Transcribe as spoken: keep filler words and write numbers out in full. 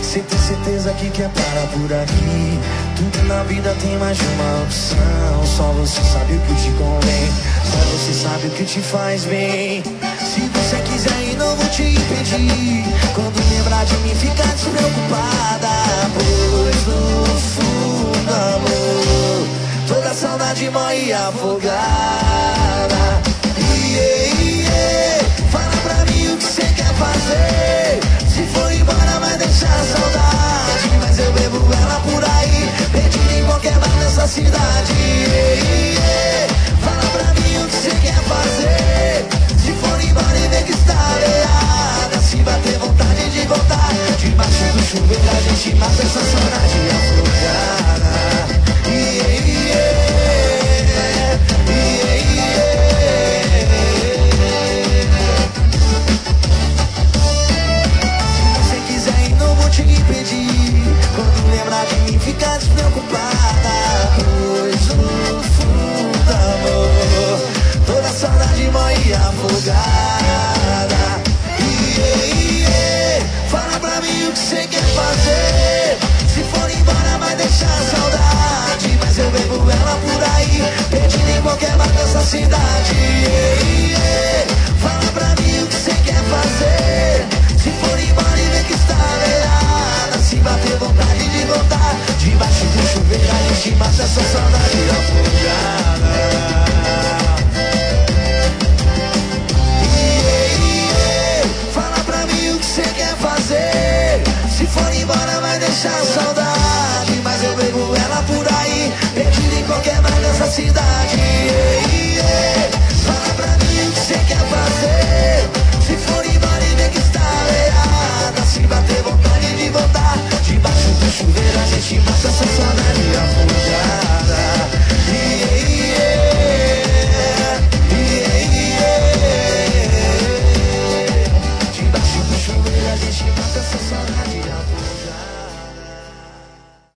Cê tem certeza que quer parar por aqui? Tudo na vida tem mais de uma opção. Só você sabe o que te convém, só você sabe o que te faz bem. Se você quiser ir, não vou te impedir. Quando lembrar de mim, fica despreocupada, pois no fundo, amor, toda saudade morre afogada. Yeah, yeah. Fala pra mim o que cê quer fazer. Se for embora vai deixar saudade, mas eu bebo ela por aí, perdido em qualquer bar dessa cidade. Yeah, yeah. Fala pra mim o que cê quer fazer. Se for embora e ver que está errada, se bater vontade de voltar, debaixo do chuveiro a gente mata essa saudade afogada. Yeah, yeah. Yeah, yeah. Se você quiser ir, não vou te impedir. Quando lembrar de mim, fica despreocupada, pois no fundo, amor, toda saudade morre afogada. Yeah, yeah. Fala pra mim o que cê quer fazer. Se for embora vai deixar saudade, mas eu bebo ela por aí, perdido em qualquer bar dessa cidade. Yeah, yeah.